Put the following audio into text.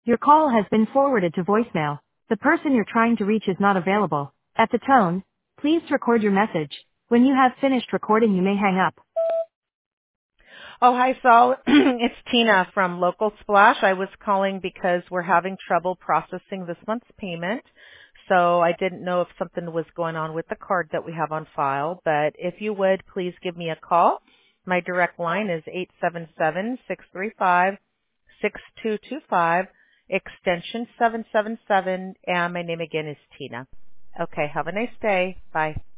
Your call has been forwarded to voicemail. The person you're trying to reach is not available. At the tone, please record your message. When you have finished recording, you may hang up. Oh, hi, Saul. It's Tina from Local Splash. I was calling because we're having trouble processing this month's payment. So I didn't know if something was going on with the card that we have on file. But if you would, please give me a call. My direct line is 877-635-6225, extension 777, and my name again is Tina. Okay, have a nice day. Bye.